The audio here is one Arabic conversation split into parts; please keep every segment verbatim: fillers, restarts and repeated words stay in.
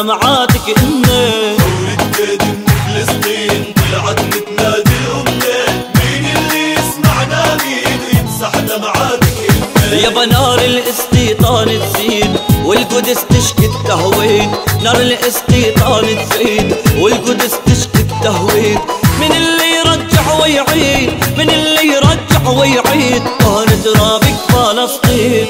دمعاتك إني ثورة جديد من فلسطين طلعت بتنادي الأمنية، مين اللي يسمعنا مين ويمسح دمعاتك إني. يابا نار الاستيطان تزيد والقدس تشكي التهويد، نار الاستيطان تزيد والقدس تشكي التهويد. من اللي يرجع ويعيد، من اللي يرجع ويعيد طهر ترابك فلسطين.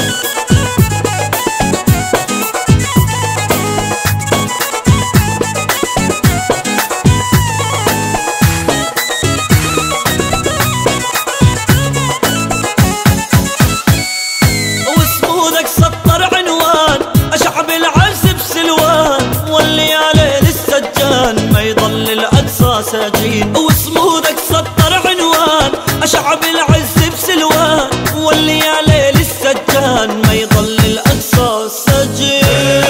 وسمودك سطر عنوان أشعب العز بسلوان، واللي عليه للسجان ما يضل الأقصى ساجين. وسمودك سطر عنوان أشعب العز بسلوان، واللي عليه للسجان ما يضل الأقصى ساجين.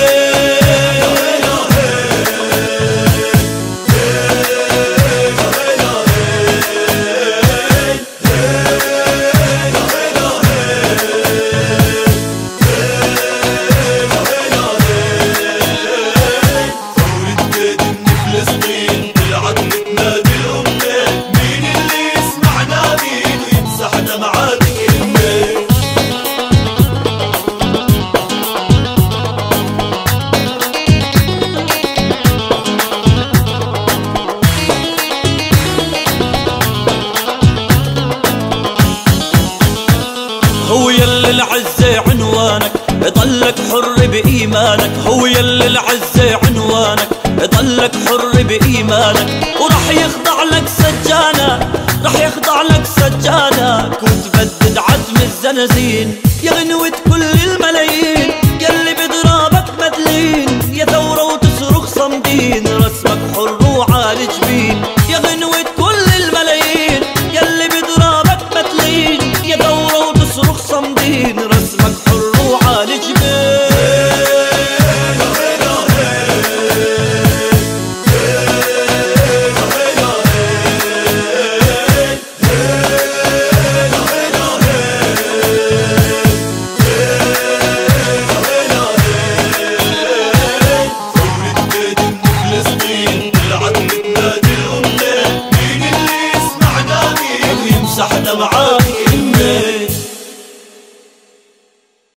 هو يلي العزة عنوانك ضلك حر بإيمانك، هو يلي العزة عنوانك ضلك حر بإيمانك. وراح يخضع لك سجانك، راح يخضع لك سجانك وتبدد عتم الزنازين. يا غنوة كل الملايين يلي بضرابك مدلين، يا ثورة وتصرخ صمدين رسمك حر وعالج بين. يا غنوة كل الملايين يلي بضرابك مدلين، يا ثورة وتصرخ صمدين رسمك حر وعالج بين. طلعت بتنادي الأمنية، مين اللي يسمعنا مين ويمسح دمعات